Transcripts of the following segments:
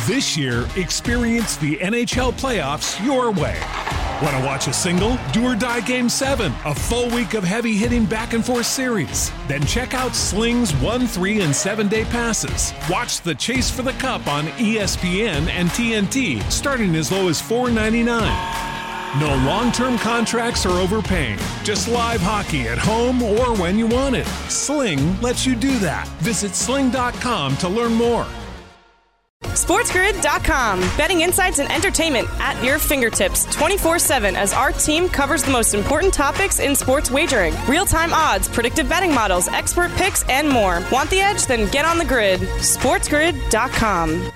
This year, experience the NHL playoffs your way. Want to watch a single? Do or Die Game 7, a full week of heavy-hitting back-and-forth series. Then check out Sling's 1, 3, and 7-day passes. Watch the Chase for the Cup on ESPN and TNT, starting as low as $4.99. No long-term contracts or overpaying. Just live hockey at home or when you want it. Sling lets you do that. Visit sling.com to learn more. SportsGrid.com. Betting insights and entertainment at your fingertips 24/7 as our team covers the most important topics in sports wagering. Real-time odds, predictive betting models, expert picks, and more. Want the edge? Then get on the grid. SportsGrid.com.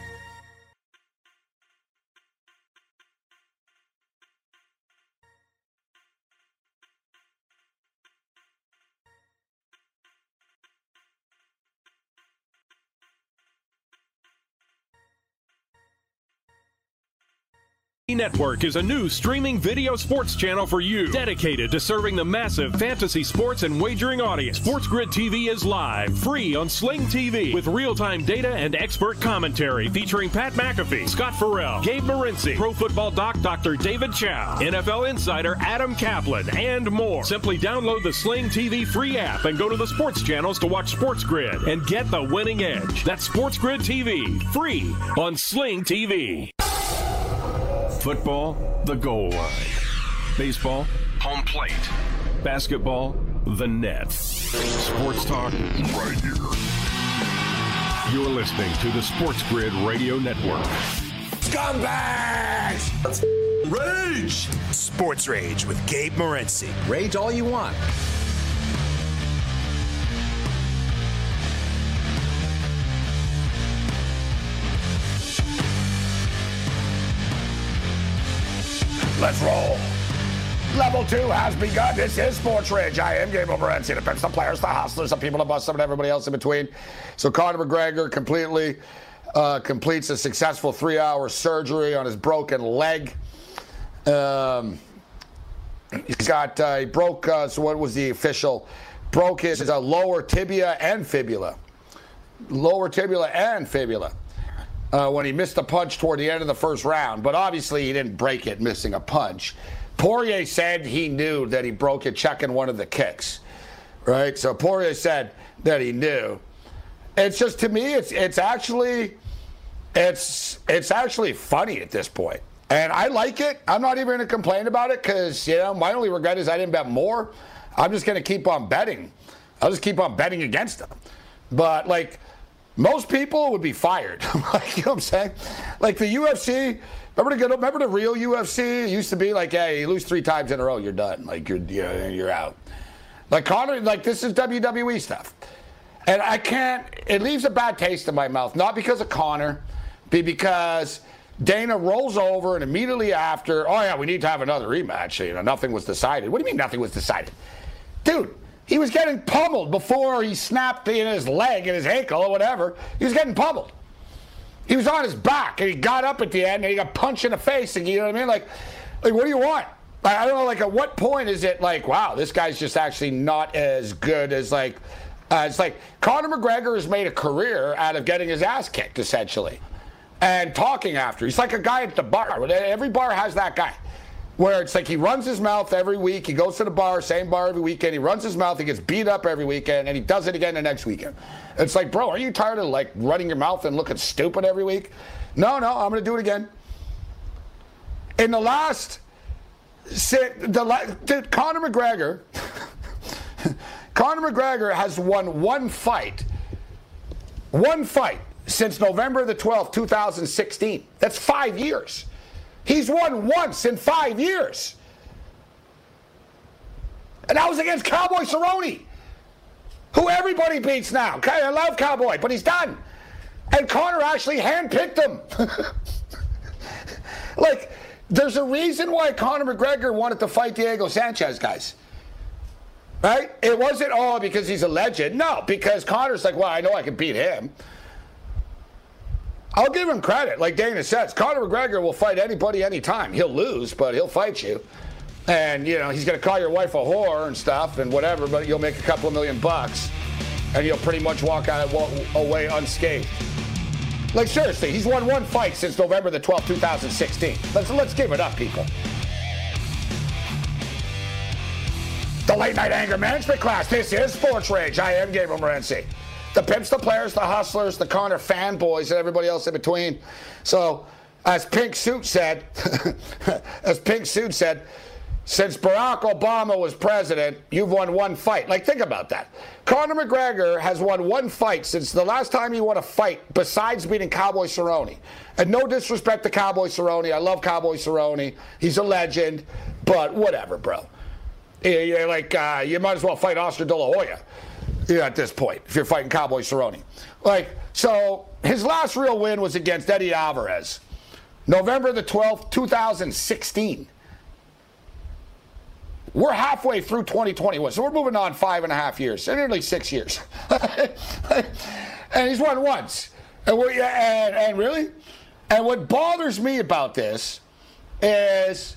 Network is a new streaming video sports channel for you, dedicated to serving the massive fantasy sports and wagering audience. SportsGrid TV is live, free on Sling TV, with real-time data and expert commentary featuring Pat McAfee, Scott Farrell, Gabe Morency, Pro Football Doc Dr. David Chow, NFL insider Adam Kaplan, and more. Simply download the Sling TV free app and go to the sports channels to watch SportsGrid and get the winning edge. That's SportsGrid TV, free on Sling TV. Football, the goal line. Baseball, home plate. Basketball, the net. Sports talk, right here. You're listening to the Sports Grid Radio Network. Scumbags! Let's rage! Sports Rage with Gabe Morency. Rage all you want. Let's roll. Level 2 has begun. This is Sports Rage. I am Gabe Morency. It depends the players, the hustlers, the people, the bust, and everybody else in between. So Conor McGregor completes a successful 3-hour surgery on his broken leg. He broke, so what was the official? Broke his lower tibia and fibula. Lower tibia and fibula. When he missed a punch toward the end of the first round. But obviously he didn't break it missing a punch. Poirier said he knew that he broke it checking one of the kicks. Right? So Poirier said that he knew. It's just, to me, it's actually funny at this point. And I like it. I'm not even going to complain about it because, my only regret is I didn't bet more. I'm just going to keep on betting. I'll just keep on betting against them. But, most people would be fired. You know what I'm saying? Like the UFC, remember the real UFC? It used to be like, hey, you lose 3 times in a row, you're done. Like you're out. Like Conor, this is WWE stuff. And it leaves a bad taste in my mouth. Not because of Conor, but because Dana rolls over and immediately after, oh yeah, we need to have another rematch. Nothing was decided. What do you mean nothing was decided? Dude. He was getting pummeled before he snapped in his leg and his ankle or whatever. He was getting pummeled. He was on his back, and he got up at the end, and he got punched in the face. And you know what I mean? Like what do you want? I don't know. At what point is it wow, this guy's just actually not as good as it's like Conor McGregor has made a career out of getting his ass kicked, essentially, and talking after. He's like a guy at the bar. Every bar has that guy. Where it's like he runs his mouth every week. He goes to the bar, same bar every weekend. He runs his mouth. He gets beat up every weekend, and he does it again the next weekend. It's like, bro, are you tired of running your mouth and looking stupid every week? No, I'm going to do it again. In the last, Conor McGregor has won one fight since November the 12th, 2016. That's 5 years. He's won once in 5 years. And that was against Cowboy Cerrone, who everybody beats now. I love Cowboy, but he's done. And Conor actually handpicked him. There's a reason why Conor McGregor wanted to fight Diego Sanchez, guys. Right? It wasn't all because he's a legend. No, because Conor's well, I know I can beat him. I'll give him credit. Like Dana says, Conor McGregor will fight anybody anytime. He'll lose, but he'll fight you. And, he's going to call your wife a whore and stuff and whatever, but you'll make a couple of $1 million, and you'll pretty much walk away unscathed. Like, seriously, he's won one fight since November the 12th, 2016. Let's give it up, people. The Late Night Anger Management class. This is Sports Rage. I am Gabriel Morency. The pimps, the players, the hustlers, the Connor fanboys, and everybody else in between. So, as Pink Suit said, since Barack Obama was president, you've won one fight. Like, think about that. Conor McGregor has won one fight since the last time he won a fight besides beating Cowboy Cerrone. And no disrespect to Cowboy Cerrone. I love Cowboy Cerrone. He's a legend. But whatever, bro. You might as well fight Oscar De La Hoya at this point if you're fighting Cowboy Cerrone. So his last real win was against Eddie Alvarez. November the 12th, 2016. We're halfway through 2021, so we're moving on 5.5 years, nearly 6 years. And he's won once. And really? And what bothers me about this is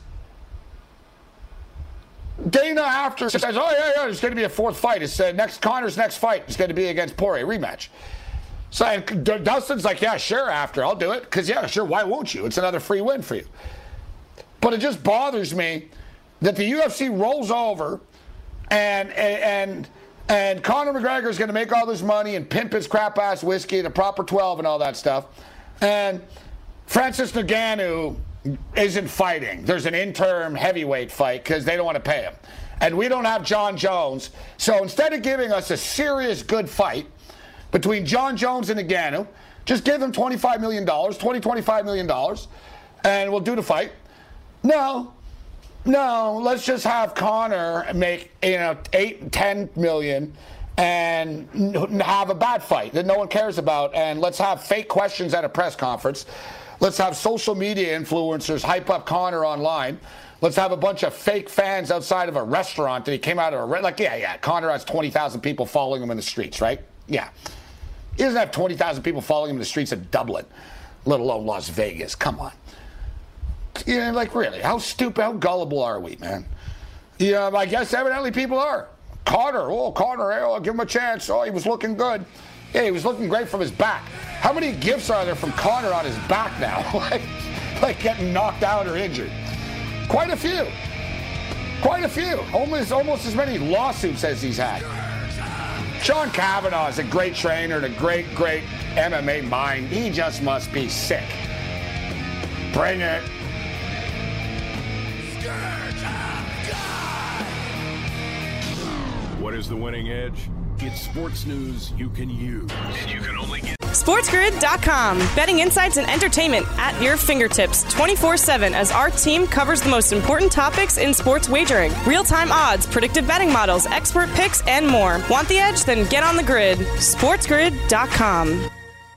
Dana after says, oh, yeah, there's going to be a fourth fight. It's Conor's next fight is going to be against Poirier, rematch. So and Dustin's like, yeah, sure, I'll do it. Because, yeah, sure, why won't you? It's another free win for you. But it just bothers me that the UFC rolls over and Conor McGregor is going to make all this money and pimp his crap-ass whiskey and a proper 12 and all that stuff. And Francis Ngannou isn't fighting. There's an interim heavyweight fight because they don't want to pay him. And we don't have John Jones. So instead of giving us a serious good fight between John Jones and Ngannou, just give them $25 million, $25 million, and we'll do the fight. No, let's just have Conor make 8-10 million and have a bad fight that no one cares about, and let's have fake questions at a press conference. Let's have social media influencers hype up Conor online. Let's have a bunch of fake fans outside of a restaurant that he came out of Conor has 20,000 people following him in the streets, right? Yeah. He doesn't have 20,000 people following him in the streets of Dublin, let alone Las Vegas. Come on. Really, how stupid, how gullible are we, man? Yeah, I guess evidently people are. Conor, I'll give him a chance. Oh, he was looking good. Yeah, he was looking great from his back. How many gifts are there from Conor on his back now? like getting knocked out or injured? Quite a few. Almost as many lawsuits as he's had. Sean Kavanaugh is a great trainer and a great MMA mind. He just must be sick. Bring it. What is the winning edge? It's sports news you can use. And you can only get SportsGrid.com. Betting insights and entertainment at your fingertips 24/7 as our team covers the most important topics in sports wagering. Real-time odds, predictive betting models, expert picks, and more. Want the edge? Then get on the grid. SportsGrid.com.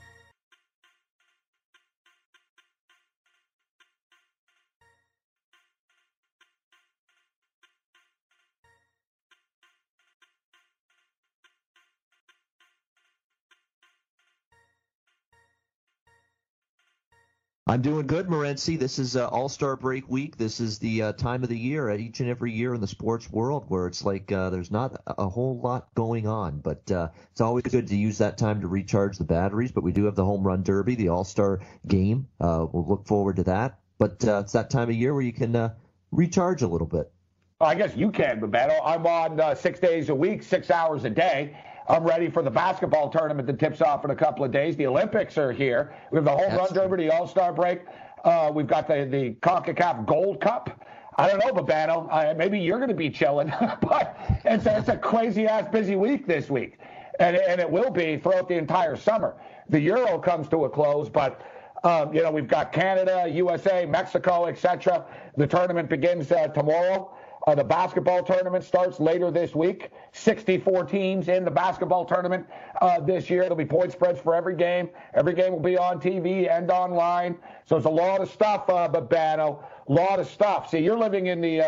I'm doing good, Morency. This is All-Star break week. This is the time of the year, each and every year in the sports world, where it's like there's not a whole lot going on. But it's always good to use that time to recharge the batteries. But we do have the Home Run Derby, the All-Star game. We'll look forward to that. But it's that time of year where you can recharge a little bit. I guess you can, Bebeto. I'm on 6 days a week, 6 hours a day. I'm ready for the basketball tournament that tips off in a couple of days. The Olympics are here. We have the Home Run Derby, the All-Star break. We've got the CONCACAF Gold Cup. I don't know, Bebeto. Maybe you're going to be chilling. But it's a crazy-ass busy week this week. And it will be throughout the entire summer. The Euro comes to a close, but we've got Canada, USA, Mexico, etc. The tournament begins tomorrow. The basketball tournament starts later this week. 64 teams in the basketball tournament this year. There'll be point spreads for every game. Every game will be on TV and online. So it's a lot of stuff, Babano. A lot of stuff. See, you're living in the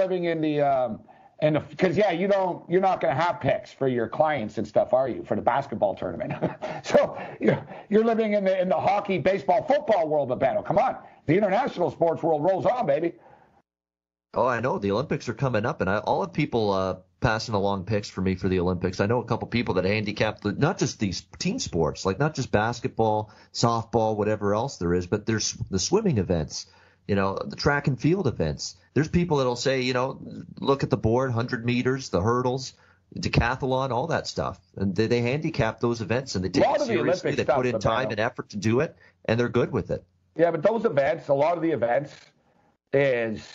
because you're not going to have picks for your clients and stuff, are you, for the basketball tournament? So you're living in the hockey, baseball, football world, Babano. Come on, the international sports world rolls on, baby. Oh, I know. The Olympics are coming up, and I'll have people passing along picks for me for the Olympics. I know a couple people that handicap not just these team sports, like not just basketball, softball, whatever else there is, but there's the swimming events, the track and field events. There's people that'll say, look at the board, 100 meters, the hurdles, decathlon, all that stuff. And they handicap those events and they take it seriously. They put in time and effort to do it, and they're good with it. Yeah, but those events, a lot of the events is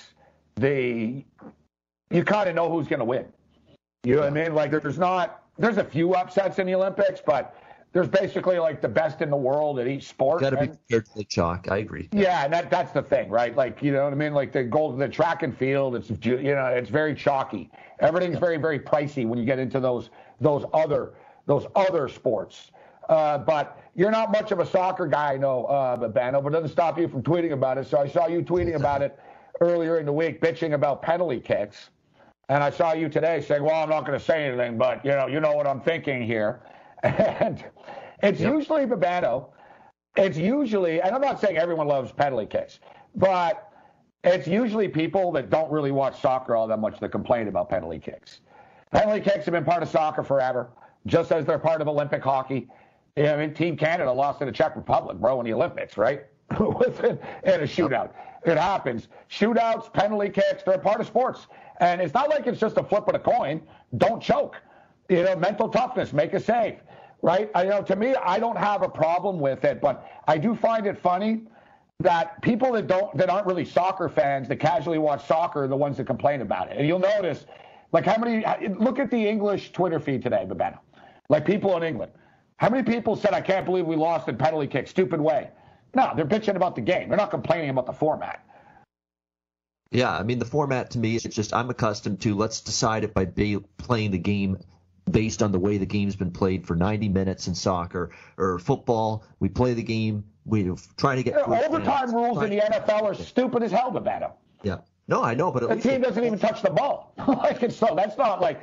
you kind of know who's going to win. You know what I mean? Like there's a few upsets in the Olympics, but there's basically like the best in the world at each sport. Got to be prepared to take chalk. I agree. Yeah, and that's the thing, right? Like, you know what I mean? Like the track and field, it's very chalky. Everything's very, very pricey when you get into those other sports. But you're not much of a soccer guy, I know, Babano, but it doesn't stop you from tweeting about it. So I saw you tweeting about it earlier in the week, bitching about penalty kicks. And I saw you today saying, well, I'm not going to say anything, but, you know what I'm thinking here. And it's usually, Babano, and I'm not saying everyone loves penalty kicks, but it's usually people that don't really watch soccer all that much that complain about penalty kicks. Penalty kicks have been part of soccer forever, just as they're part of Olympic hockey. I mean, Team Canada lost to the Czech Republic, bro, in the Olympics, right? In a shootout. It happens. Shootouts, penalty kicks, they're a part of sports. And it's not like it's just a flip of a coin. Don't choke. Mental toughness, make a save, right? To me, I don't have a problem with it, but I do find it funny that people that aren't really soccer fans, that casually watch soccer, are the ones that complain about it. And you'll notice, like look at the English Twitter feed today, Babano. Like people in England. How many people said, I can't believe we lost in penalty kick, stupid way? No, they're bitching about the game. They're not complaining about the format. Yeah, I mean, the format to me is just I'm accustomed to let's decide it by playing the game based on the way the game's been played for 90 minutes in soccer or football. We play the game. We're trying to get overtime rules in the NFL are stupid as hell, Babano. Yeah. No, I know, but the team doesn't even touch the ball. It's not like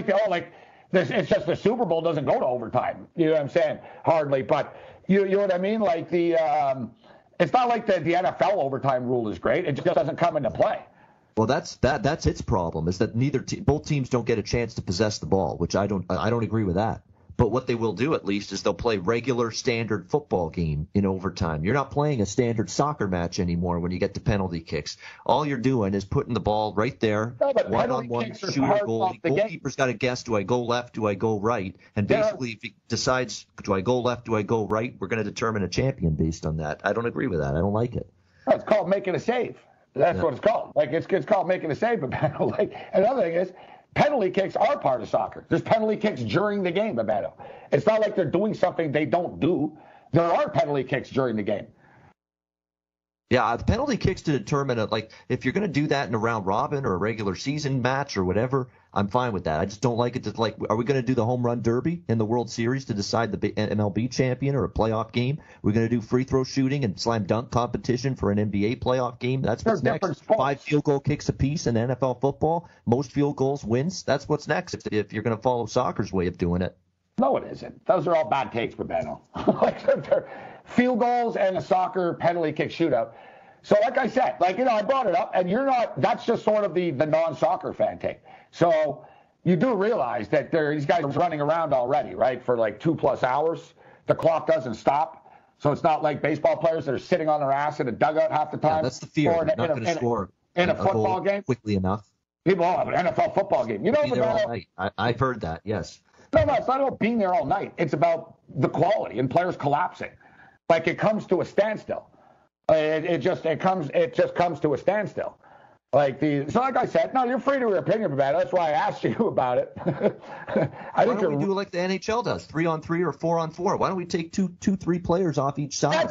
it's just the Super Bowl doesn't go to overtime. You know what I'm saying? Hardly, but you know what I mean? Like it's not like the NFL overtime rule is great. It just doesn't come into play. Well, that's its problem is that both teams don't get a chance to possess the ball, which I don't agree with that. But what they will do at least is they'll play regular standard football game in overtime. You're not playing a standard soccer match anymore when you get to penalty kicks. All you're doing is putting the ball right there, one-on-one, shooter, goalie. Goalkeeper's got to guess, do I go left, do I go right? And basically, if he decides, do I go left, do I go right, we're going to determine a champion based on that. I don't agree with that. I don't like it. No, it's called making a save. That's what it's called. Like it's called making a save. Like another thing is, penalty kicks are part of soccer. There's penalty kicks during the game, Babano. It's not like they're doing something they don't do. There are penalty kicks during the game. Yeah, the penalty kicks to determine it. Like if you're going to do that in a round robin or a regular season match or whatever, I'm fine with that. I just don't like it. Are we going to do the home run derby in the World Series to decide the MLB champion or a playoff game? We're going to do free throw shooting and slam dunk competition for an NBA playoff game. That's what's next. 5 field goal kicks apiece in NFL football. Most field goals wins. That's what's next if you're going to follow soccer's way of doing it. No, it isn't. Those are all bad takes, Babano. Field goals and a soccer penalty kick shootout. So like I said, I brought it up, and that's just sort of the non-soccer fan take. So you do realize that these guys are running around already, right, for like 2+ hours. The clock doesn't stop. So it's not like baseball players that are sitting on their ass in a dugout half the time. Yeah, that's the fear. They're not going to score in a football game quickly enough. People have an NFL football game. You know, be there all night. I've heard that, yes. No, it's not about being there all night. It's about the quality and players collapsing. Like it comes to a standstill. It just comes to a standstill. So like I said, no, you're free to your opinion about it. That's why I asked you about it. Why don't we do like the NHL does, 3-on-3 or 4-on-4? Why don't we take 2-3 players off each side?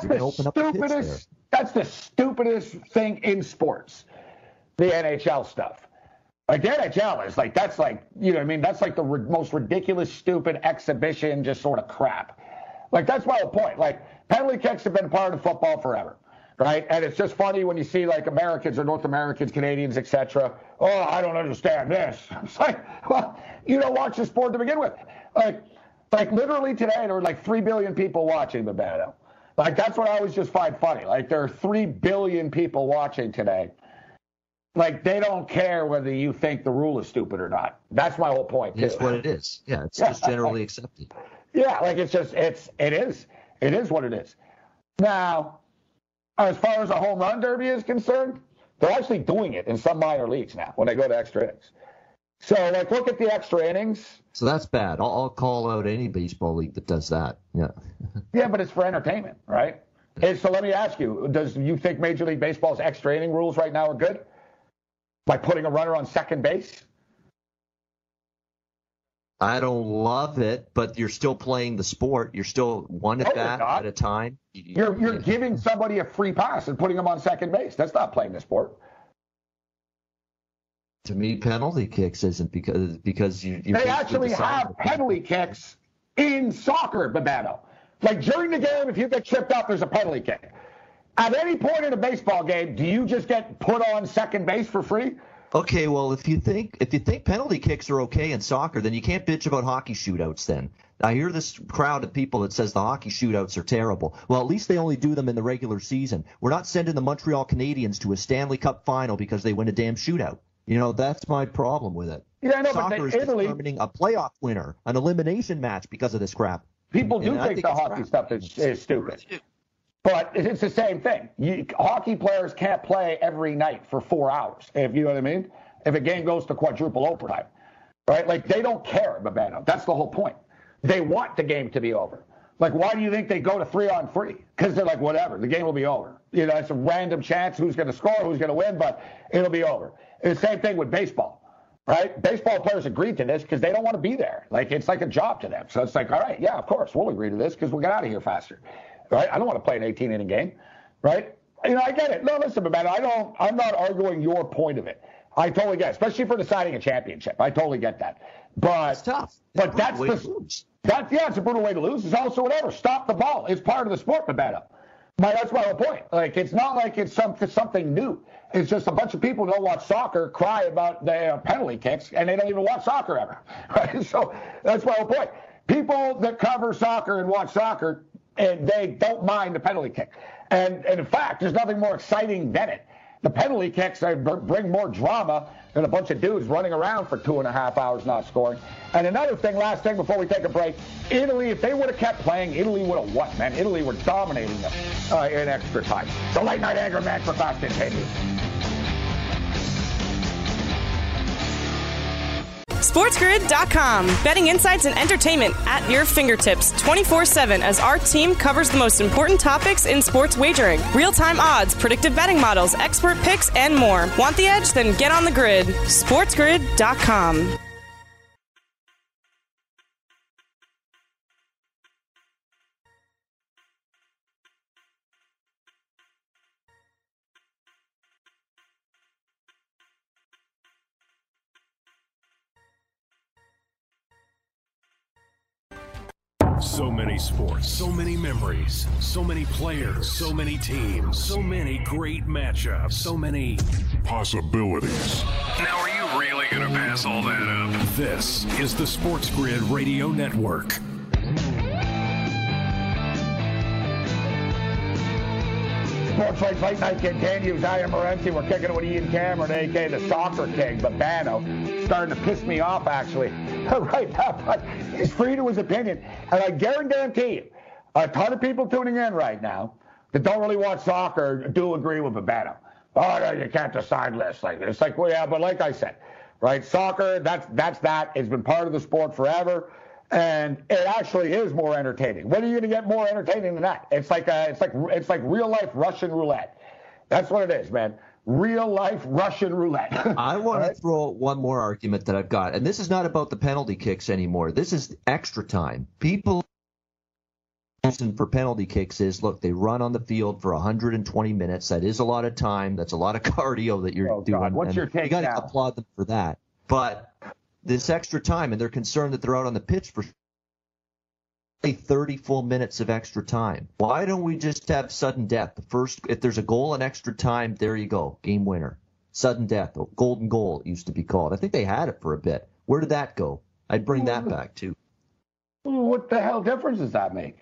That's the stupidest thing in sports, the NHL stuff. Like the NHL is like, that's like, you know what I mean? That's like the most ridiculous, stupid exhibition, just sort of crap. Like that's my whole point. Like penalty kicks have been part of football forever. Right? And it's just funny when you see like Americans or North Americans, Canadians, etc. Oh, I don't understand this. It's like, well, you don't watch the sport to begin with. Like literally today, there were like 3 billion people watching the battle. Like that's what I always just find funny. Like there are 3 billion people watching today. Like, they don't care whether you think the rule is stupid or not. That's my whole point, too. It's what it is. Yeah, it's just generally accepted. Yeah, like, it is what it is. Now, as far as a home run derby is concerned, they're actually doing it in some minor leagues now when they go to extra innings. So, like, look at the extra innings. So that's bad. I'll call out any baseball league that does that. Yeah. Yeah, but it's for entertainment, right? And so let me ask you, do you think Major League Baseball's extra inning rules right now are good? By putting a runner on second base? I don't love it, but you're still playing the sport. You're still one at bat at a time. You're giving somebody a free pass and putting them on second base. That's not playing the sport. To me, penalty kicks isn't because you. They actually have penalty kicks in soccer, Babano. Like, during the game, if you get tripped up, there's a penalty kick. At any point in a baseball game, do you just get put on second base for free? Okay, well, if you think penalty kicks are okay in soccer, then you can't bitch about hockey shootouts then. I hear this crowd of people that says the hockey shootouts are terrible. Well, at least they only do them in the regular season. We're not sending the Montreal Canadiens to a Stanley Cup final because they win a damn shootout. You know, that's my problem with it. Yeah, I know, soccer is determining a playoff winner, an elimination match because of this crap. People do think the hockey stuff is stupid. But it's the same thing. Hockey players can't play every night for 4 hours, if you know what I mean. If a game goes to quadruple overtime, right? Like, they don't care, Babano. That's the whole point. They want the game to be over. Like, why do you think they go to 3-on-3? Because they're like, whatever, the game will be over. You know, it's a random chance who's going to score, who's going to win, but it'll be over. It's the same thing with baseball, right? Baseball players agreed to this because they don't want to be there. Like, it's like a job to them. So it's like, all right, yeah, of course, we'll agree to this because we'll get out of here faster. Right? I don't want to play an 18-inning game, right? You know, I get it. No, listen, Babano, I'm not arguing your point of it. I totally get it, especially for deciding a championship. I totally get that. But it's tough. But it's a brutal way to lose. It's also whatever. Stop the ball. It's part of the sport, Babano. That's my whole point. Like, it's not like it's something new. It's just a bunch of people who don't watch soccer cry about the penalty kicks, and they don't even watch soccer ever. Right? So that's my whole point. People that cover soccer and watch soccer, and they don't mind the penalty kick. And in fact, there's nothing more exciting than it. The penalty kicks bring more drama than a bunch of dudes running around for 2.5 hours not scoring. And another thing, last thing before we take a break, Italy, if they would have kept playing, Italy would have won, man. Italy were dominating them in extra time. The Late Night Anger Manifest continues. SportsGrid.com. Betting insights and entertainment at your fingertips 24/7 as our team covers the most important topics in sports wagering. Real-time odds, predictive betting models, expert picks, and more. Want the edge? Then get on the grid. SportsGrid.com. So many sports, so many memories, so many players, so many teams, so many great matchups, so many possibilities. Now, are you really going to pass all that up? This is the Sports Grid Radio Network. Sports Lights Late Night continues. I am Morency. We're kicking it with Ian Cameron, a.k.a. the Soccer King, Babano. Starting to piss me off, actually, right now. But he's free to his opinion. And I guarantee you, a ton of people tuning in right now that don't really watch soccer do agree with Babano. Oh, no, you can't decide lists like this. It's like, well, yeah, but like I said, right, soccer, that's that. It's been part of the sport forever. And it actually is more entertaining. When are you going to get more entertaining than that? It's like real life Russian roulette. That's what it is, man. Real life Russian roulette. I want to throw one more argument that I've got, and this is not about the penalty kicks anymore. This is extra time. People reason for penalty kicks is, look, they run on the field for 120 minutes. That is a lot of time. That's a lot of cardio that you're doing. God. What's your take? You got to applaud them for that. But this extra time, and they're concerned that they're out on the pitch for 30 full minutes of extra time. Why don't we just have sudden death? If there's a goal in extra time, there you go, game winner. Sudden death, golden goal, it used to be called. I think they had it for a bit. Where did that go? I'd bring that back too. What the hell difference does that make?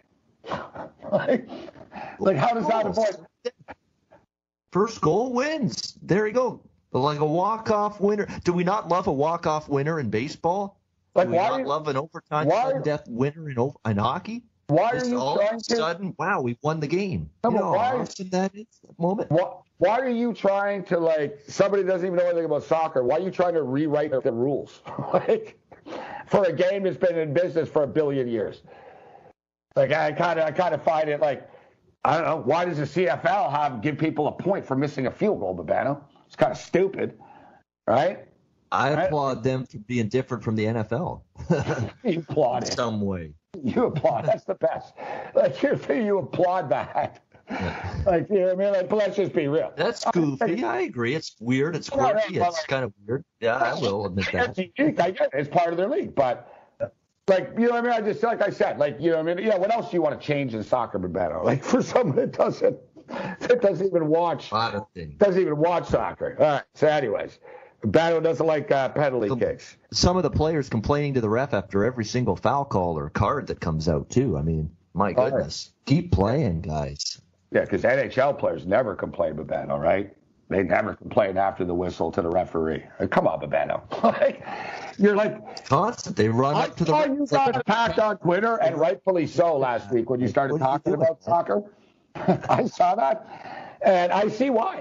like how does that avoid? First goal wins. There you go. Like a walk-off winner. Do we not love a walk-off winner in baseball? Like, Do we not love an overtime sudden death winner in hockey? Why Just are you all trying of a sudden, wow, we won the game. No, you but know why- how awesome that is, that moment? Why are you trying to, like, somebody doesn't even know anything about soccer? Why are you trying to rewrite the rules? Like, for a game that's been in business for 1 billion years. Like, I kind of find it like, I don't know, why does the CFL give people a point for missing a field goal, Babano? It's kind of stupid, right? I applaud them for being different from the NFL. You applaud in it. some way. You applaud. That's the best. Like, you applaud that. Like, you know what I mean? Like, but let's just be real. That's goofy. I agree. It's weird. It's quirky. It's kind of weird. Yeah, I will admit that. It's unique. I get it. It's part of their league. But, like, you know what I mean? I just, like I said, like, you know what I mean? Yeah, what else do you want to change in soccer, Babano? Like, for someone that doesn't even watch, A lot of things. doesn't even watch soccer. All right. So, anyways, Babano doesn't like penalty kicks. Some of the players complaining to the ref after every single foul call or card that comes out, too. I mean, my goodness. Keep playing, guys. Yeah, because NHL players never complain, Babano, right? They never complain after the whistle to the referee. Come on, Babano. Like, you're like constant. They run up to the. I saw you got attacked on Twitter, and rightfully so, last week when you started talking about soccer. I saw that, and I see why.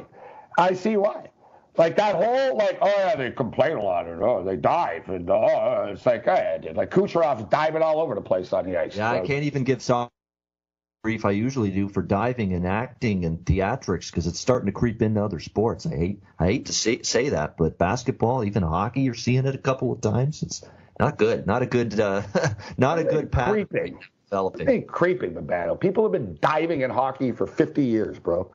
Like that whole, like, oh yeah, they complain a lot, and oh, they dive, and it's like, yeah, dude, like Kucherov's diving all over the place on the ice. Yeah, so. I can't even give soccer brief I usually do for diving and acting and theatrics because it's starting to creep into other sports. I hate to say that, but basketball, even hockey, you're seeing it a couple of times. It's not good. Not a good path. Creeping. Developing. It's creeping, the battle. People have been diving in hockey for 50 years, bro.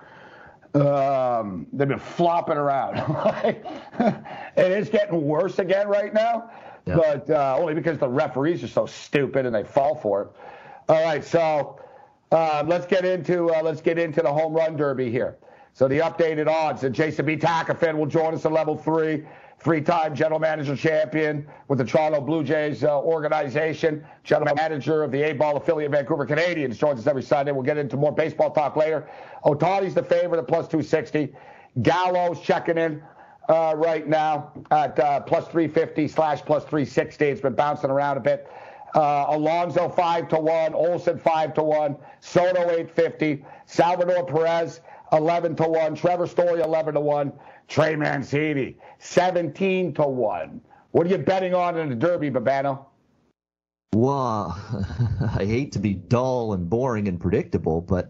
They've been flopping around. And it's getting worse again right now, but only because the referees are so stupid and they fall for it. All right, so let's get into the home run derby here. So the updated odds, and Jason B. Takafin will join us at level 3. 3-time general manager champion with the Toronto Blue Jays organization, general manager of the A-ball affiliate Vancouver Canadians, joins us every Sunday. We'll get into more baseball talk later. Ohtani's the favorite at plus 260. Gallo's checking in right now at plus 350 / plus 360. It's been bouncing around a bit. Alonso 5-1, Olsen 5-1, Soto 850, Salvador Perez 11-1, Trevor Story 11-1, Trey Mancini 17-1. What are you betting on in the Derby, Babano? Well, I hate to be dull and boring and predictable, but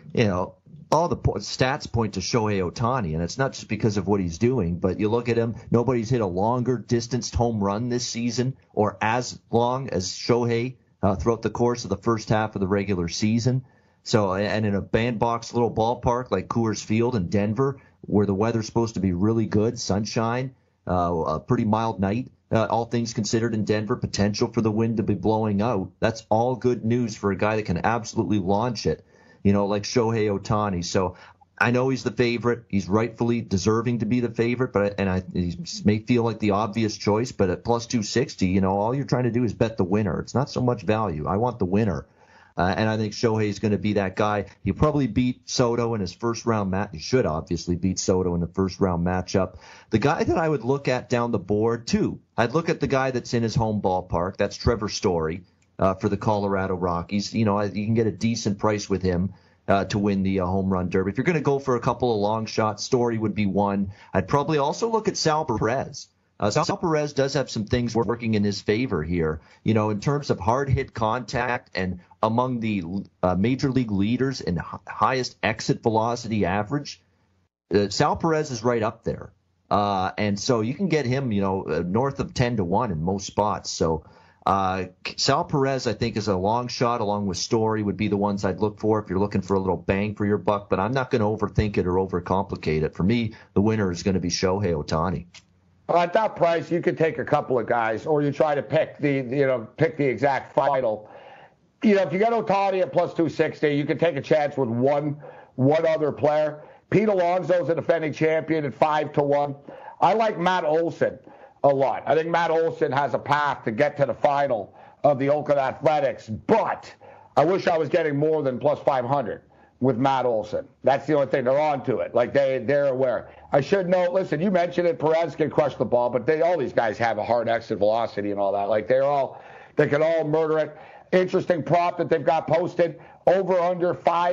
all the stats point to Shohei Ohtani, and it's not just because of what he's doing, but you look at him, nobody's hit a longer distanced home run this season or as long as Shohei throughout the course of the first half of the regular season. So, and in a bandbox little ballpark like Coors Field in Denver, where the weather's supposed to be really good, sunshine, a pretty mild night, all things considered in Denver, potential for the wind to be blowing out. That's all good news for a guy that can absolutely launch it, like Shohei Ohtani. So I know he's the favorite. He's rightfully deserving to be the favorite, he may feel like the obvious choice, but at plus 260, all you're trying to do is bet the winner. It's not so much value. I want the winner. And I think Shohei is going to be that guy. He'll probably beat Soto in his first-round match. He should obviously beat Soto in the first-round matchup. The guy that I would look at down the board, too, I'd look at the guy that's in his home ballpark. That's Trevor Story for the Colorado Rockies. You can get a decent price with him to win the home run derby. If you're going to go for a couple of long shots, Story would be one. I'd probably also look at Sal Perez. Sal Perez does have some things working in his favor here, in terms of hard hit contact and among the major league leaders in highest exit velocity average. Sal Perez is right up there. And so you can get him, north of 10-1 in most spots. So Sal Perez, I think, is a long shot along with Story would be the ones I'd look for if you're looking for a little bang for your buck. But I'm not going to overthink it or overcomplicate it. For me, the winner is going to be Shohei Ohtani. At that price, you could take a couple of guys, or you try to pick the exact final. If you get Ohtani at plus 260, you can take a chance with one other player. Pete Alonso's a defending champion at 5-1. I like Matt Olson a lot. I think Matt Olson has a path to get to the final of the Oakland Athletics, but I wish I was getting more than plus 500 with Matt Olson. That's the only thing. They're on to it. Like, they're aware. I should know, listen, you mentioned it, Perez can crush the ball, but all these guys have a hard exit velocity and all that. Like, they can all murder it. Interesting prop that they've got posted, over under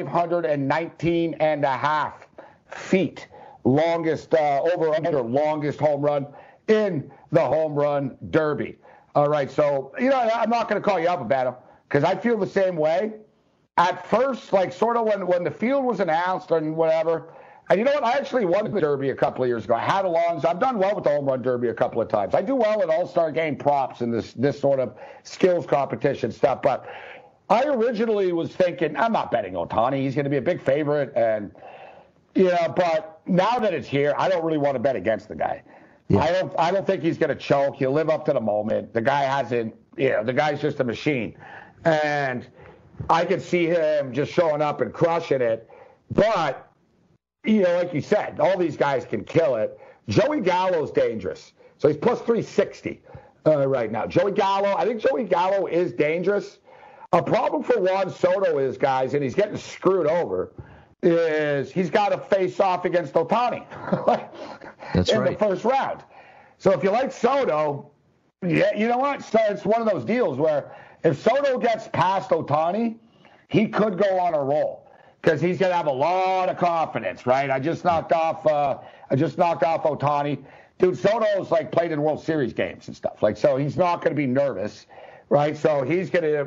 519.5 feet. Longest, over under longest home run in the home run derby. All right, so, I'm not going to call you up about him because I feel the same way. At first, like sort of when the field was announced and whatever, and you know what? I actually won the Derby a couple of years ago. I had Alonso. I've done well with the home run Derby a couple of times. I do well at All-Star Game props and this sort of skills competition stuff. But I originally was thinking, I'm not betting Ohtani. He's going to be a big favorite. And, but now that it's here, I don't really want to bet against the guy. Yeah. I don't think he's going to choke. He'll live up to the moment. The guy hasn't, the guy's just a machine. And I could see him just showing up and crushing it. But, like you said, all these guys can kill it. Joey Gallo's dangerous. So he's plus 360 right now. I think Joey Gallo is dangerous. A problem for Juan Soto is, guys, and he's getting screwed over, is he's got to face off against Ohtani in the first round. So if you like Soto, you know what? So it's one of those deals where if Soto gets past Ohtani, he could go on a roll because he's going to have a lot of confidence, right? I just knocked off Ohtani. Dude, Soto's played in World Series games and stuff. So he's not going to be nervous, right? So he's going to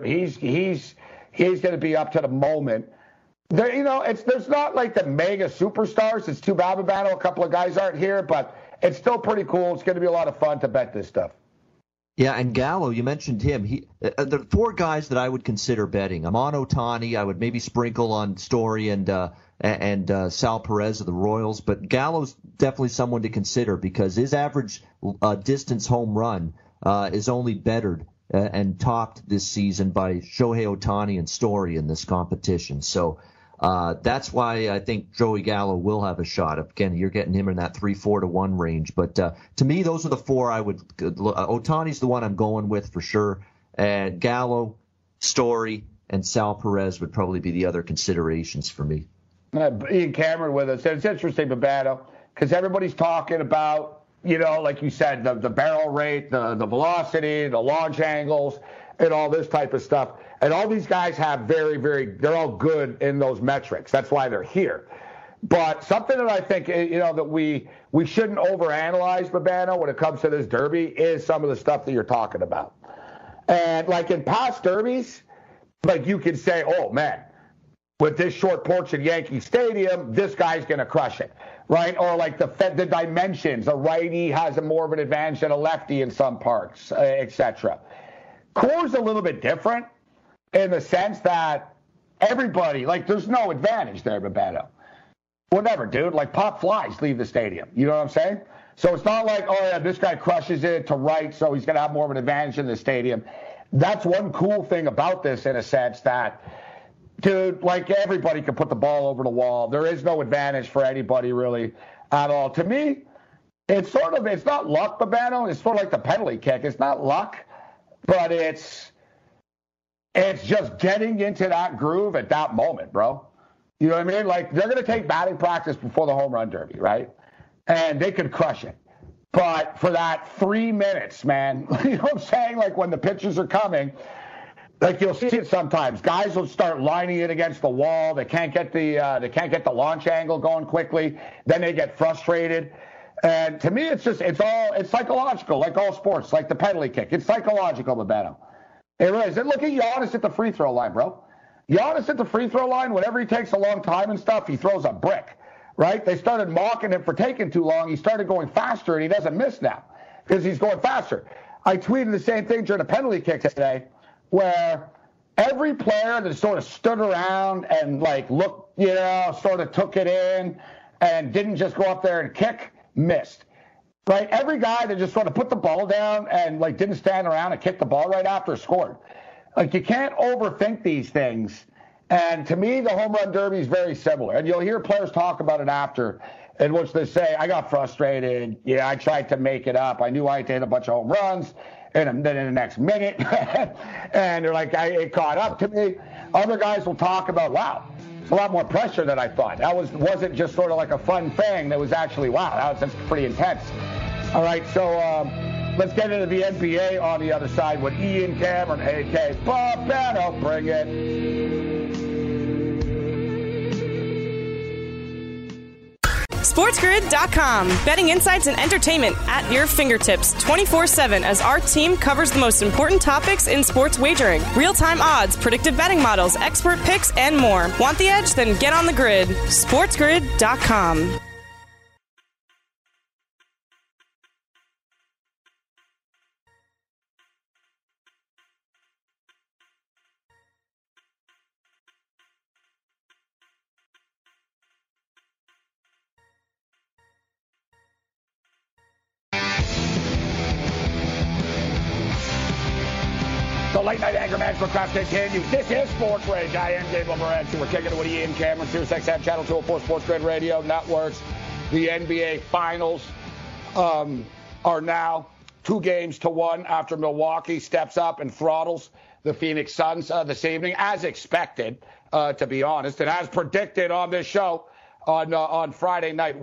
be up to the moment. There's not like the mega superstars. It's too bad, Babano. A couple of guys aren't here, but it's still pretty cool. It's going to be a lot of fun to bet this stuff. Yeah, and Gallo, you mentioned him. There are four guys that I would consider betting. I'm on Ohtani. I would maybe sprinkle on Story and Sal Perez of the Royals, but Gallo's definitely someone to consider because his average distance home run is only bettered and topped this season by Shohei Ohtani and Story in this competition. So that's why I think Joey Gallo will have a shot. Again, you're getting him in that 3-4 to 1 range. But to me, those are the four I would. Ohtani's the one I'm going with for sure. And Gallo, Story, and Sal Perez would probably be the other considerations for me. Ian Cameron with us. It's interesting, Babano, because everybody's talking about, like you said, the barrel rate, the velocity, the launch angles, and all this type of stuff. And all these guys have they're all good in those metrics. That's why they're here. But something that I think, that we shouldn't overanalyze, Babano, when it comes to this derby is some of the stuff that you're talking about. And like in past derbies, you can say, oh, man, with this short porch at Yankee Stadium, this guy's going to crush it, right? Or like the dimensions, a righty has more of an advantage than a lefty in some parts, etc. Core's a little bit different in the sense that everybody, there's no advantage there, Babano. Whatever, dude. Pop flies leave the stadium. You know what I'm saying? So it's not like, oh, yeah, this guy crushes it to right, so he's going to have more of an advantage in the stadium. That's one cool thing about this in a sense that, dude, everybody can put the ball over the wall. There is no advantage for anybody really at all. To me, it's not luck, Babano. It's sort of like the penalty kick. It's not luck, but it's just getting into that groove at that moment, bro. You know what I mean? They're going to take batting practice before the home run derby, right? And they could crush it. But for that 3 minutes, man, you know what I'm saying? When the pitchers are coming, you'll see it sometimes. Guys will start lining it against the wall. They can't get the launch angle going quickly. Then they get frustrated. And to me, it's psychological, like all sports, like the penalty kick. It's psychological, Babano. It really is. And look at Giannis at the free throw line, bro. Giannis at the free throw line, whenever he takes a long time and stuff, he throws a brick, right? They started mocking him for taking too long. He started going faster, and he doesn't miss now because he's going faster. I tweeted the same thing during the penalty kick today, where every player that sort of stood around and looked, sort of took it in and didn't just go up there and kick, missed. Right? Every guy that just sort of put the ball down and didn't stand around and kick the ball right after scored. You can't overthink these things. And to me, the home run derby is very similar. And you'll hear players talk about it after, in which they say, I got frustrated. Yeah, I tried to make it up. I knew I had to hit a bunch of home runs. and then in the next minute, and they're like, it caught up to me. Other guys will talk about, wow, it's a lot more pressure than I thought. That wasn't just sort of like a fun thing. That was actually, wow, that's pretty intense. All right, so let's get into the NBA on the other side with Ian Cameron, a.k.a. Bob Bano. Bring it. SportsGrid.com. Betting insights and entertainment at your fingertips 24/7 as our team covers the most important topics in sports wagering. Real-time odds, predictive betting models, expert picks, and more. Want the edge? Then get on the grid. SportsGrid.com. The late night anger management class continues. This is Sports Rage. I am Gabe Morency. We're kicking it with Ian Cameron, SiriusXM Channel 204 Sports Grid Radio Networks. The NBA Finals are now 2-1 after Milwaukee steps up and throttles the Phoenix Suns this evening, as expected, to be honest, and as predicted on this show on Friday night.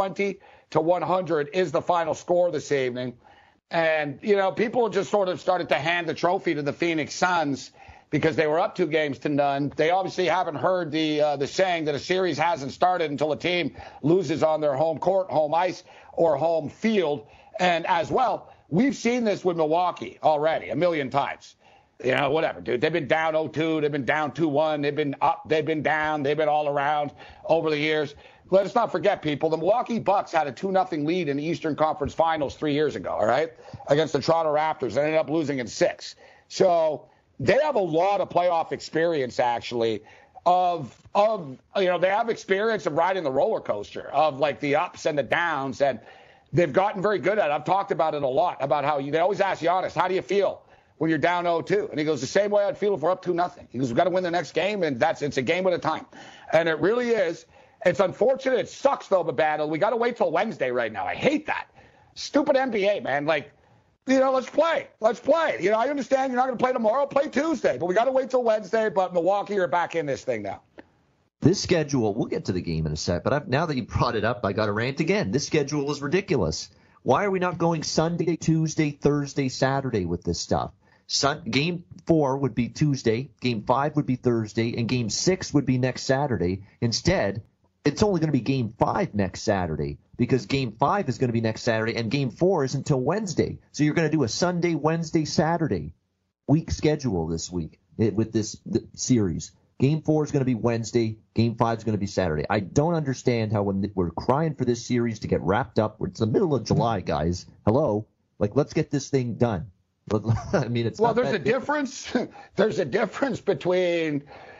120-100 is the final score this evening. And, you know, people just sort of started to hand the trophy to the Phoenix Suns because they were up 2-0. They obviously haven't heard the saying that a series hasn't started until a team loses on their home court, home ice, or home field. And as well, we've seen this with Milwaukee already a million times. You know, whatever, dude. They've been down 0-2. They've been down 2-1. They've been up. They've been down. They've been all around over the years. Let us not forget, people, the Milwaukee Bucks had a 2-0 lead in the Eastern Conference Finals 3 years ago, all right, against the Toronto Raptors. They ended up losing in 6. So they have a lot of playoff experience, actually, of you know, they have experience of riding the roller coaster, of, like, the ups and the downs, and they've gotten very good at it. I've talked about it a lot, about how they always ask Giannis, how do you feel when you're down 0-2? And he goes, the same way I'd feel if we're up 2-0. He goes, we've got to win the next game, and it's a game at a time. And it really is. It's unfortunate. It sucks, though, Babano. We got to wait till Wednesday right now. I hate that. Stupid NBA, man. Like, you know, let's play. Let's play. You know, I understand you're not going to play tomorrow. Play Tuesday. But we got to wait till Wednesday. But Milwaukee are back in this thing now. This schedule, we'll get to the game in a sec, but now that you brought it up, I got to rant again. This schedule is ridiculous. Why are we not going Sunday, Tuesday, Thursday, Saturday with this stuff? Game 4 would be Tuesday, Game 5 would be Thursday, and Game 6 would be next Saturday. Instead, it's only going to be Game 5 next Saturday because Game 5 is going to be next Saturday, and Game 4 is until Wednesday. So you're going to do a Sunday, Wednesday, Saturday week schedule this week with this series. Game 4 is going to be Wednesday. Game 5 is going to be Saturday. I don't understand how when we're crying for this series to get wrapped up. It's the middle of July, guys. Hello? Like, let's get this thing done. I mean, it's well, there's a difference. There's a difference between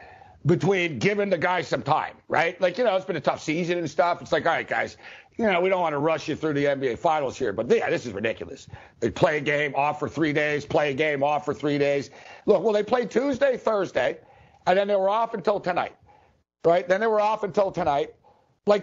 giving the guys some time, right? Like, you know, it's been a tough season and stuff. It's like, all right, guys, you know, we don't want to rush you through the NBA Finals here, but yeah, this is ridiculous. They play a game, off for 3 days, play a game, off for 3 days. Look, well, they played Tuesday, Thursday, and then they were off until tonight, right? Then they were off until tonight. Like,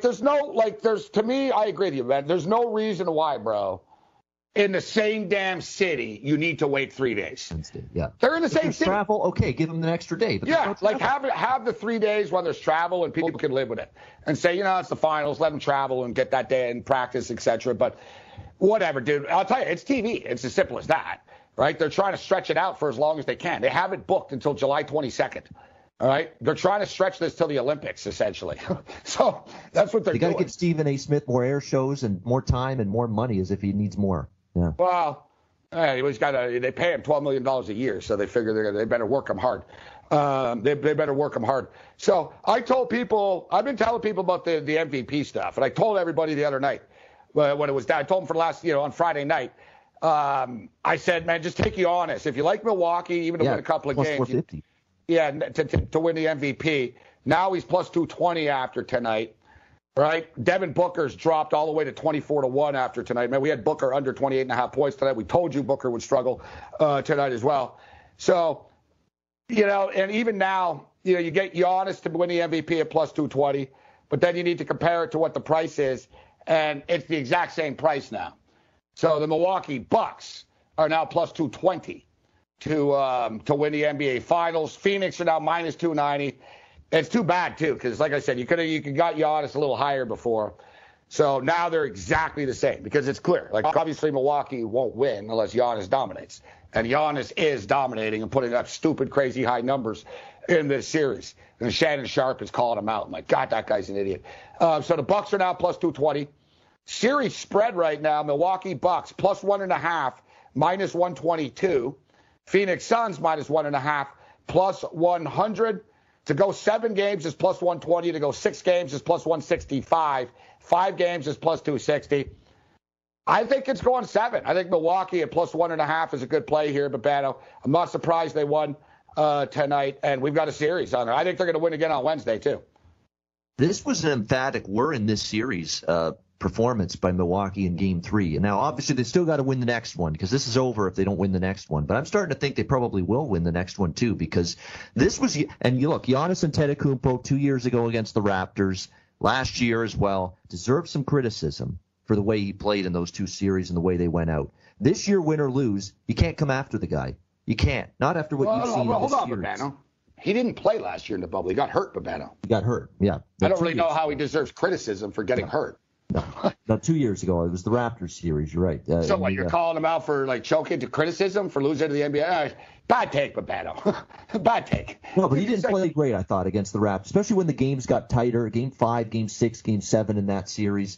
to me, I agree with you, man. There's no reason why, bro. In the same damn city, you need to wait 3 days. Yeah. They're in the same city. Travel, okay, give them an extra day. But yeah, like have the 3 days when there's travel and people can live with it. And say, you know, it's the finals, let them travel and get that day and practice, etc. But whatever, dude. I'll tell you, it's TV. It's as simple as that, right? They're trying to stretch it out for as long as they can. They have it booked until July 22nd. All right? They're trying to stretch this till the Olympics, essentially. So that's what they're doing. They got to give Stephen A. Smith more air shows and more time and more money as if he needs more. Yeah. Well, they pay him $12 million a year, so they figure they better work him hard. They better work him hard. So I've been telling people about the MVP stuff, and I told everybody the other night when it was down. I told them for the last, on Friday night. I said, man, just take you honest. If you like Milwaukee, even to win a couple of games, +450. To win the MVP. Now he's +220 after tonight. Right? Devin Booker's dropped all the way to 24-1 after tonight. Man, we had Booker under 28.5 points tonight. We told you Booker would struggle tonight as well. So, and even now, you get Giannis to win the MVP at +220, but then you need to compare it to what the price is, and it's the exact same price now. So the Milwaukee Bucks are now plus 220 to win the NBA Finals. Phoenix are now minus 290. It's too bad, too, because, like I said, you could got Giannis a little higher before. So now they're exactly the same because it's clear. Like, obviously, Milwaukee won't win unless Giannis dominates. And Giannis is dominating and putting up stupid, crazy high numbers in this series. And Shannon Sharp is calling him out. I'm like, God, that guy's an idiot. So the Bucks are now plus 220. Series spread right now, Milwaukee Bucks plus 1.5, minus 122. Phoenix Suns minus 1.5, plus 100. To go 7 games is plus 120. To go 6 games is plus 165. 5 games is plus 260. I think it's going 7. I think Milwaukee at plus 1.5 is a good play here, Babano. I'm not surprised they won tonight, and we've got a series on it. I think they're going to win again on Wednesday, too. This was an emphatic we're in this series performance by Milwaukee in Game 3. And now, obviously, they still got to win the next one because this is over if they don't win the next one. But I'm starting to think they probably will win the next one, too, because this was – and you look, Giannis Antetokounmpo 2 years ago against the Raptors, last year as well, deserved some criticism for the way he played in those 2 series and the way they went out. This year, win or lose, you can't come after the guy. You can't. Not after what you've seen in this series. Babano. He didn't play last year in the bubble. He got hurt, Babano. He got hurt, yeah. I don't really know how he deserves criticism for getting hurt. No, 2 years ago, it was the Raptors series. You're right. So what, you're calling him out for like choking to criticism for losing to the NBA? Bad take, Babano. Bad take. No, but he didn't play great, I thought, against the Raptors, especially when the games got tighter. Game 5, Game 6, Game 7 in that series,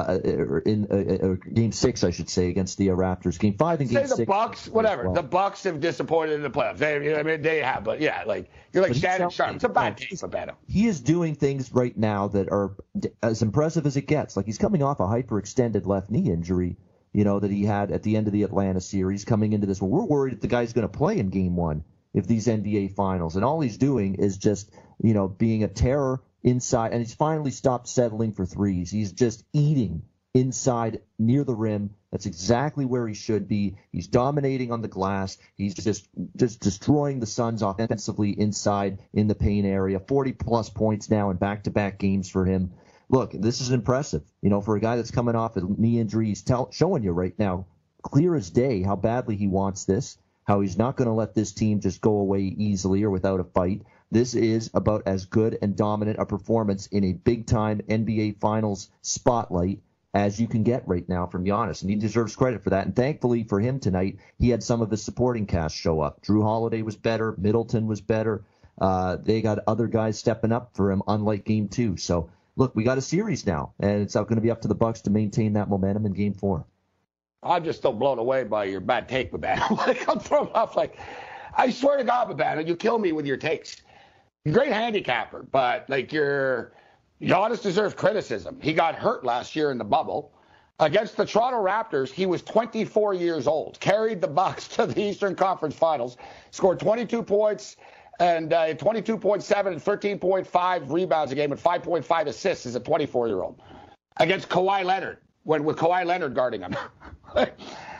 Game 6, I should say, against the Raptors. Game 5 and Game 6. Say the Bucks, whatever. Well. The Bucks have disappointed in the playoffs. They have, but yeah, like you're like Shannon Sharp. It's a bad take, Babano. He is doing things right now that are as impressive as it gets. Like he's coming off a hyperextended left knee injury, that he had at the end of the Atlanta series coming into this one. We're worried if the guy's going to play in Game 1 if these NBA Finals. And all he's doing is just, being a terror inside. And he's finally stopped settling for threes. He's just eating inside near the rim. That's exactly where he should be. He's dominating on the glass. He's just destroying the Suns offensively inside in the paint area. 40-plus points now in back-to-back games for him. Look, this is impressive. For a guy that's coming off a knee injury, he's showing you right now, clear as day, how badly he wants this, how he's not going to let this team just go away easily or without a fight. This is about as good and dominant a performance in a big-time NBA Finals spotlight as you can get right now from Giannis, and he deserves credit for that. And thankfully for him tonight, he had some of his supporting cast show up. Drew Holiday was better. Middleton was better. They got other guys stepping up for him, unlike Game 2. So, look, we got a series now, and it's going to be up to the Bucks to maintain that momentum in Game 4. I'm just still blown away by your bad take, Babano. Like, I'm thrown off. Like, I swear to God, Babano, you kill me with your takes. You're a great handicapper, but, Giannis deserves criticism. He got hurt last year in the bubble. Against the Toronto Raptors, he was 24 years old, carried the Bucks to the Eastern Conference Finals, scored 22 points, and 22.7 and 13.5 rebounds a game and 5.5 assists as a 24-year-old against Kawhi Leonard, with Kawhi Leonard guarding him. like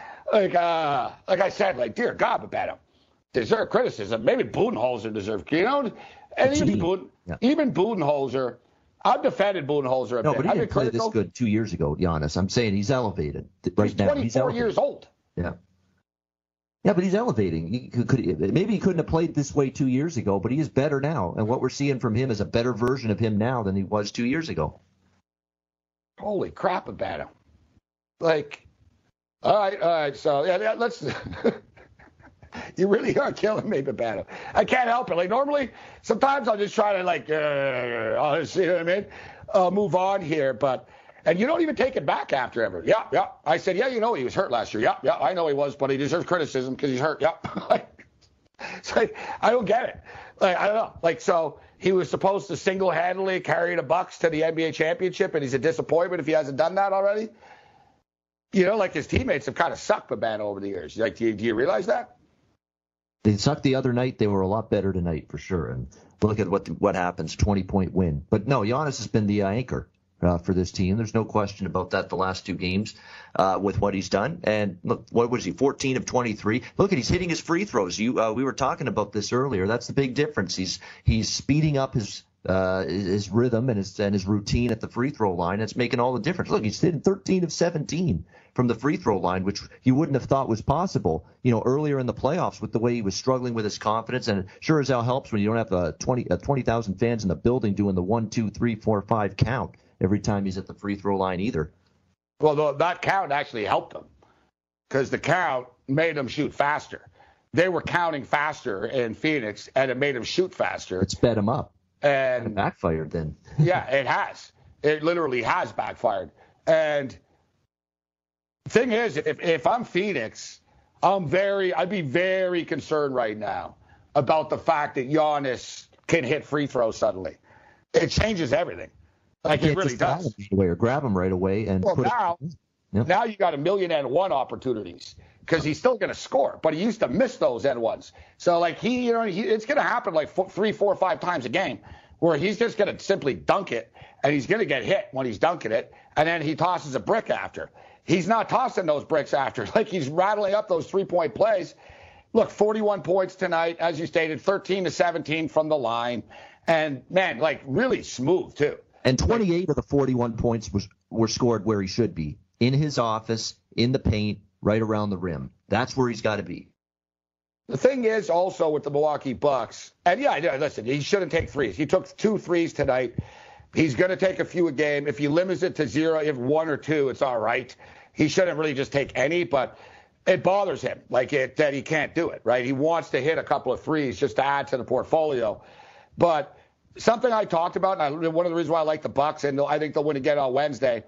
I said, dear God, Babano, deserve criticism. Maybe Budenholzer deserves, and even Budenholzer. I've defended Budenholzer a bit. No, but he didn't play this good 2 years ago, Giannis. I'm saying he's elevated right now. He's 24 years old. Yeah. Yeah, but he's elevating. Maybe he couldn't have played this way 2 years ago, but he is better now. And what we're seeing from him is a better version of him now than he was 2 years ago. Holy crap about him. All right. So, yeah, let's... You really are killing me, Babano. I can't help it. Normally, sometimes I'll just try to, see what I mean? Move on here, and you don't even take it back after ever. Yeah. I said, he was hurt last year. Yeah, I know he was, but he deserves criticism because he's hurt. Yeah. I don't get it. I don't know. So he was supposed to single-handedly carry the Bucks to the NBA championship, and he's a disappointment if he hasn't done that already. His teammates have kind of sucked Babano over the years. Do you realize that? They sucked the other night. They were a lot better tonight for sure. And look at what happens, 20-point win. But no, Giannis has been the anchor for this team. There's no question about that the last 2 games with what he's done. And look, what was he, 14 of 23? Look, he's hitting his free throws. We were talking about this earlier. That's the big difference. He's speeding up his his rhythm and his routine at the free throw line. It's making all the difference. Look, he's hitting 13 of 17 from the free throw line, which you wouldn't have thought was possible, earlier in the playoffs with the way he was struggling with his confidence. And it sure as hell helps when you don't have 20,000 fans in the building doing the 1, 2, 3, 4, 5 count every time he's at the free throw line either. Well, that count actually helped them because the count made them shoot faster. They were counting faster in Phoenix, and it made them shoot faster. It sped them up. And it backfired then. Yeah, it has. It literally has backfired. And the thing is, if I'm Phoenix, I'd be very concerned right now about the fact that Giannis can hit free throws suddenly. It changes everything. Like it really does. Or grab him right away and now you got 1,000,001 opportunities because he's still going to score, but he used to miss those N1s. So like it's going to happen like 3, 4, 5 times a game where he's just going to simply dunk it, and he's going to get hit when he's dunking it, and then he tosses a brick after. He's not tossing those bricks after. Like he's rattling up those 3-point plays. Look, 41 points tonight, as you stated, 13 to 17 from the line, and man, like really smooth too. And 28 of the 41 points were scored where he should be, in his office, in the paint, right around the rim. That's where he's got to be. The thing is also with the Milwaukee Bucks, and listen, he shouldn't take threes. He took 2 threes tonight. He's going to take a few a game. If he limits it to 0, if 1 or 2, it's all right. He shouldn't really just take any, but it bothers him that he can't do it, right? He wants to hit a couple of threes just to add to the portfolio. But something I talked about, and one of the reasons why I like the Bucks, and I think they'll win again on Wednesday,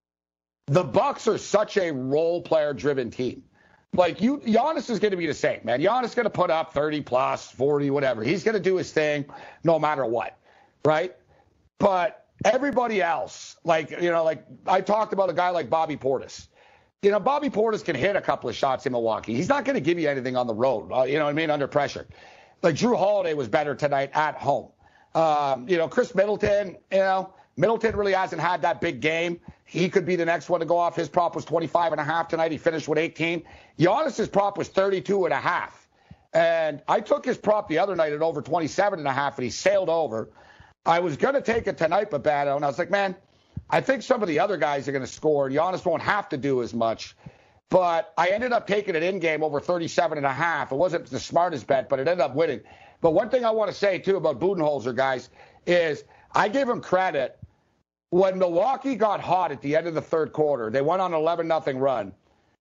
the Bucks are such a role player driven team. Like Giannis is going to be the same, man. Giannis is going to put up 30 plus, 40, whatever. He's going to do his thing no matter what, right? But everybody else, like I talked about a guy like Bobby Portis. Bobby Portis can hit a couple of shots in Milwaukee. He's not going to give you anything on the road, under pressure. Like Drew Holiday was better tonight at home. Chris Middleton, Middleton really hasn't had that big game. He could be the next one to go off. His prop was 25.5 tonight. He finished with 18. Giannis's prop was 32.5. And I took his prop the other night at over 27.5, and he sailed over. I was going to take it tonight, Babano, and I was like, man, I think some of the other guys are going to score. Giannis won't have to do as much. But I ended up taking it in-game over 37.5. It wasn't the smartest bet, but it ended up winning. But one thing I want to say, too, about Budenholzer, guys, is I give him credit. When Milwaukee got hot at the end of the third quarter, they went on an 11-0 run.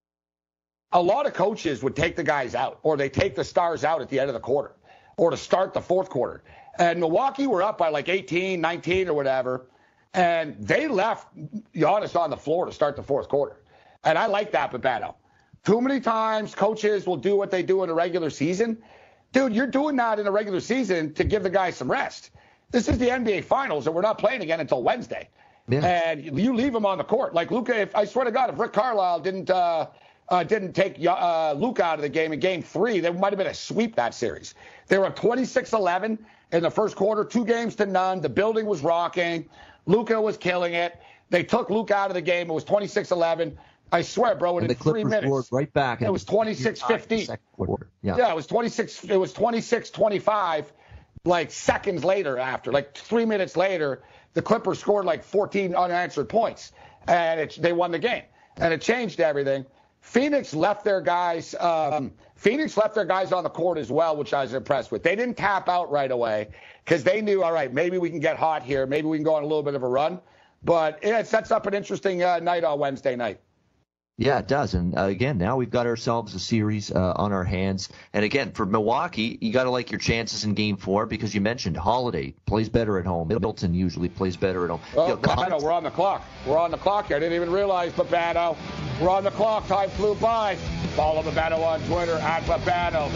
A lot of coaches would take the guys out, or they take the stars out at the end of the quarter, or to start the fourth quarter. And Milwaukee were up by like 18, 19 or whatever, and they left Giannis on the floor to start the fourth quarter. And I like that, Babano. Too many times coaches will do what they do in a regular season. Dude, you're doing that in a regular season to give the guys some rest. This is the NBA Finals, and we're not playing again until Wednesday. Yeah. And you leave him on the court. Like Luka, I swear to God, if Rick Carlisle didn't take Luka out of the game in Game 3, there might have been a sweep that series. They were 26-11 in the first quarter, 2-0. The building was rocking. Luka was killing it. They took Luka out of the game. It was 26-11. I swear, bro, in 3 minutes. Right back. It was 26-15. Yeah, it was 26. It was 26-25. Like seconds later, like 3 minutes later, the Clippers scored like 14 unanswered points, and they won the game, and it changed everything. Phoenix left their guys. Phoenix left their guys on the court as well, which I was impressed with. They didn't tap out right away because they knew, all right, maybe we can get hot here, maybe we can go on a little bit of a run. But it sets up an interesting night on Wednesday night. Yeah, it does. And again, now we've got ourselves a series on our hands. And again, for Milwaukee, you got to like your chances in Game 4 because you mentioned Holiday plays better at home. Middleton usually plays better at home. Oh, Babano, we're on the clock. We're on the clock here. I didn't even realize, Babano. We're on the clock. Time flew by. Follow Babano on Twitter at Babano.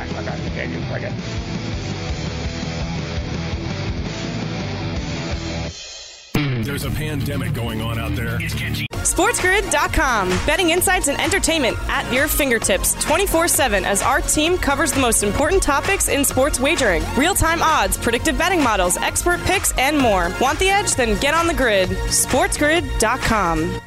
There's a pandemic going on out there. It's catchy. SportsGrid.com. Betting insights and entertainment at your fingertips 24/7 as our team covers the most important topics in sports wagering. Real-time odds, predictive betting models, expert picks, and more. Want the edge? Then get on the grid. SportsGrid.com.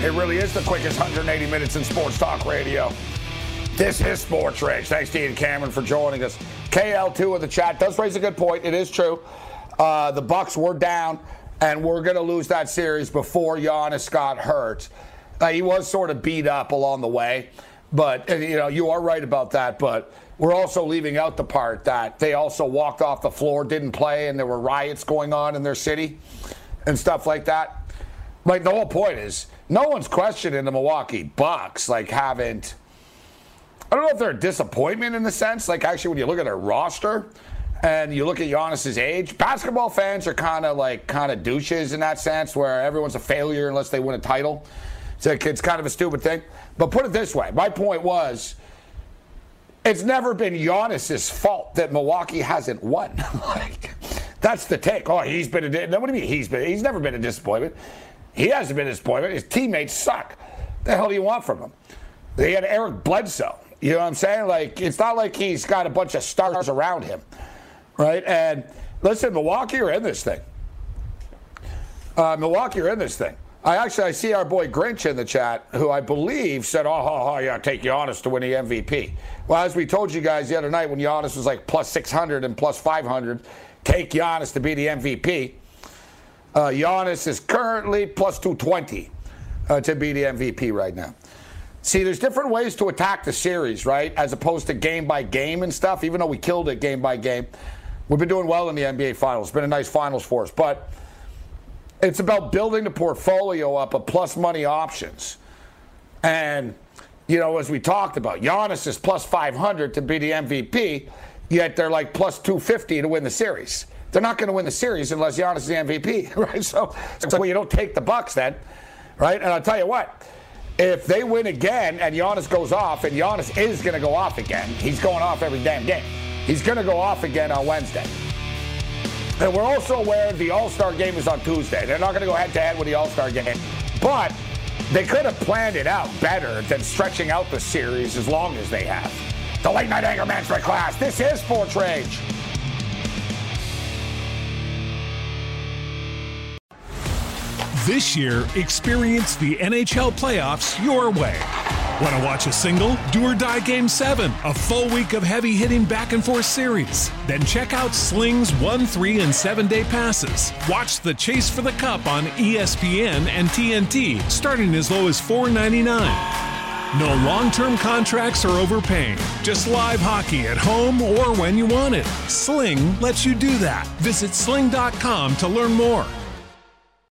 It really is the quickest 180 minutes in sports talk radio. This is Sports Rage. Thanks to Ian Cameron for joining us. KL2 in the chat does raise a good point. It is true. The Bucks were down, and we're going to lose that series before Giannis got hurt. He was sort of beat up along the way, but you are right about that. But we're also leaving out the part that they also walked off the floor, didn't play, and there were riots going on in their city and stuff like that. Like, the whole point is, no one's questioning the Milwaukee Bucks, like, haven't... I don't know if they're a disappointment in the sense, like, actually, when you look at their roster and you look at Giannis's age, basketball fans are kind of douches in that sense, where everyone's a failure unless they win a title. So it's kind of a stupid thing. But put it this way, my point was, it's never been Giannis's fault that Milwaukee hasn't won. Like, that's the take. Oh, he's been a... What do you mean he's never been a disappointment? He hasn't been a disappointment. His teammates suck. The hell do you want from him? They had Eric Bledsoe. You know what I'm saying? Like, it's not like he's got a bunch of stars around him, right? And listen, Milwaukee are in this thing. I see our boy Grinch in the chat, who I believe said, yeah, take Giannis to win the MVP. Well, as we told you guys the other night when Giannis was like plus 600 and plus 500, take Giannis to be the MVP. Giannis is currently plus 220 to be the MVP right now. See, there's different ways to attack the series, right? As opposed to game by game and stuff, even though we killed it game by game. We've been doing well in the NBA Finals. It's been a nice finals for us. But it's about building the portfolio up of plus money options. And, as we talked about, Giannis is plus 500 to be the MVP, yet they're like plus 250 to win the series. They're not going to win the series unless Giannis is the MVP, right? So you don't take the Bucks then, right? And I'll tell you what, if they win again and Giannis goes off, and Giannis is going to go off again, he's going off every damn game. He's going to go off again on Wednesday. And we're also aware the All-Star game is on Tuesday. They're not going to go head-to-head with the All-Star game. But they could have planned it out better than stretching out the series as long as they have. The Late Night Anger Management class. This is Sports Rage. This year, experience the NHL playoffs your way. Want to watch a single, do or die Game 7, a full week of heavy-hitting back-and-forth series? Then check out Sling's 1, 3, and 7-day passes. Watch the Chase for the Cup on ESPN and TNT, starting as low as $4.99. No long-term contracts or overpaying. Just live hockey at home or when you want it. Sling lets you do that. Visit sling.com to learn more.